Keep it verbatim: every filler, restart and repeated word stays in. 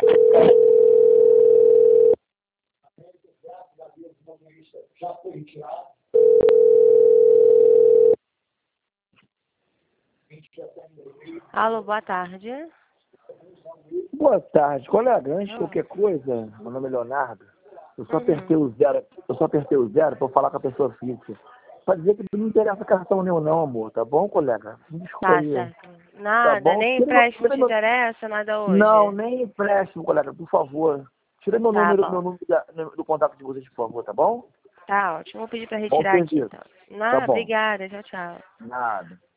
Já foi retirado. Alô, boa tarde. Boa tarde, colega. Antes de Ah. qualquer coisa, meu nome é Leonardo. Eu só Uhum. apertei o zero, eu só apertei o zero para falar com a pessoa fixa. Pra dizer que não interessa cartão nenhum não, amor. Tá bom, colega? Me desculpa Tá aí. certo. Tá Nada, bom? nem Tira meu, empréstimo tira te meu... interessa, nada hoje. Não, nem empréstimo, colega, por favor. Tira meu Tá número, bom. meu número da- do contato de vocês, por favor, tá bom? Tá ótimo. Vou pedir pra Bom retirar aqui, serviço. então. Tá Não, bom. obrigada. Tchau, tchau. Nada.